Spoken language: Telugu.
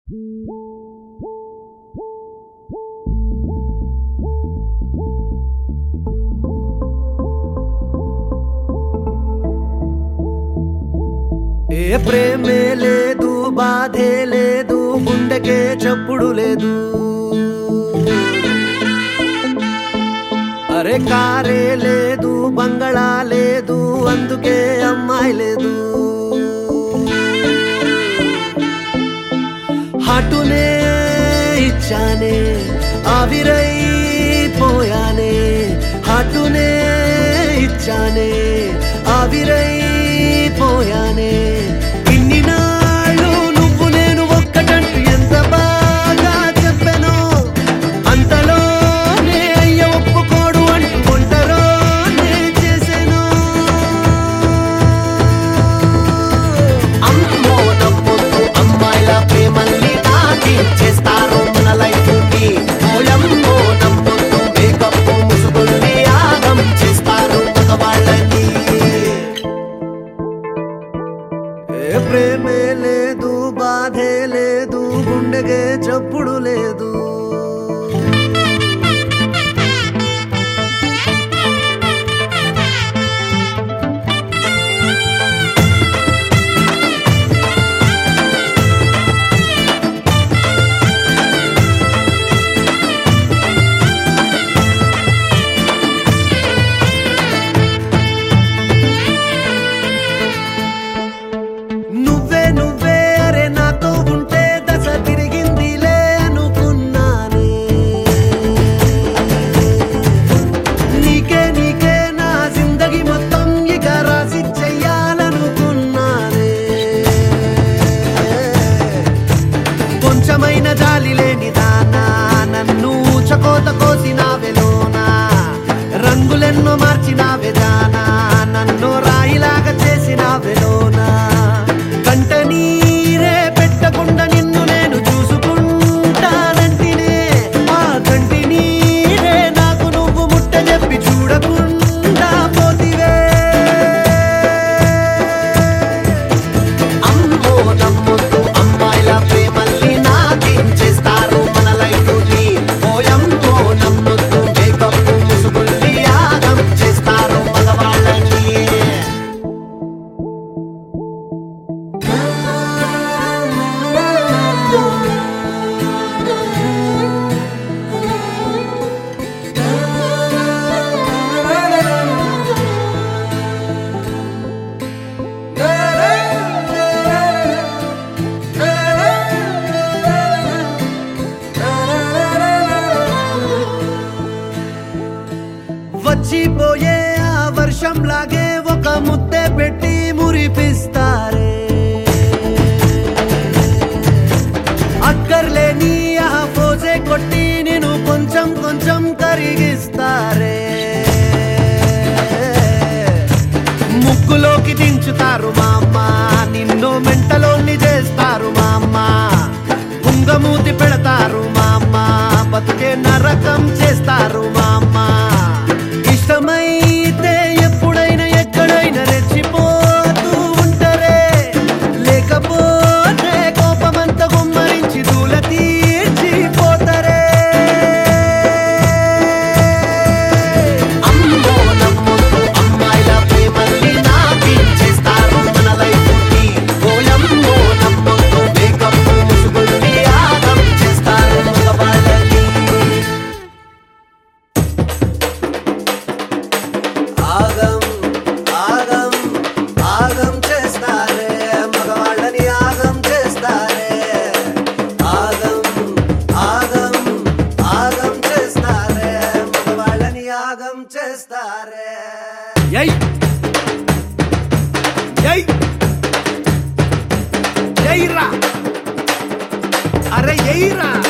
ఏ ప్రేమే లేదు, బాధే లేదు, గుండెకే చప్పుడు లేదు. అరే కారే లేదు, బంగళా లేదు, అందుకే అమ్మాయి లేదు. హాటునే ఇచ్చానే, ఆవిరై పోయానే. హాటునే ఇచ్చానే, ఆవిరై పోయానే. ఇన్ని నాళ్ళు నువ్వు నేను ఒక్కటంటూ ఎంత బాగా చెప్పానో, అంతలోనే అయ్య ఒప్పుకోడు అంటూ ఒంటరో నేను చేశాను. అమ్మో నమ్మొద్దు అమ్మాయిల ప్రేమల్ని నాటి చేస్తారు మన లైఫ్ ని. ఓయమ్మో నమ్మొద్దు మేకప్ ముసుగుల్ని ఆగం చేస్తారు మగవాళ్ళని. ప్రేమే లేదు, బాధే లేదు, గుండెకే చప్పుడు లేదు. కొంచెమైన జాలి లేని దానా, నన్ను చకోత కోసినావెలోనా. రంగులెన్నో మార్చినావే జానా, నన్ను రాయిలాగా చేసినావెలోనా. కంట నీరే పెట్టకుండా నిన్ను నేను చూసుకుంటానంటినే. ఆ కంటి నీరే నాకు నువ్వు ముట్ట చెప్పి చూడకుండా పోతివే. అమ్మో నమ్మొద్దు అమ్మాయిల ప్రేమల్ని చేస్తారు మన లైఫ్ ని. ఓయమ్మో నమ్మొద్దు మేకప్ ముసుగుల్ని ఆగం చేస్తారు మగవాళ్ళని. వచ్చిపోయే ఆ వర్షంలాగే ఒక ముద్దే పెట్టి మురిపిస్తారే. అక్కర్లేని ఆ పోజే కొట్టి నేను కొంచెం కొంచెం కరిగిస్తారే. ముగ్గులోకి దించుతారు మా అమ్మ, నిన్ను మెంటలోని చేస్తారు మా అమ్మ. ఉంగమూతి పెడతారు మా అమ్మ, బతుకే నరకం చేస్తారు మా అమ్మ. ఇష్టమైతే ఎప్పుడైనా ఎక్కడైనా రెచ్చిపోతూ ఉంటారే. లేకపోతే కోపమంతా గుమ్మరించి దూల తీర్చిపోతారే. అమ్మో నమ్మొద్దు అమ్మాయిల ప్రేమల్ని నాటి చేస్తారు మన లైఫ్ ని. ఓయమ్మో నమ్మొద్దు మేకప్ ముసుగుల్ని ఆగం చేస్తారు మగవాళ్ళని. ఆగం ఆగం ఆగం చేస్తారే మగవాళ్ళని, ఆగం చేస్తారే. ఆగం ఆగం ఆగం చేస్తారే మగవాళ్ళని, ఆగం చేస్తారే. యై యై యైరా, అరే యైరా.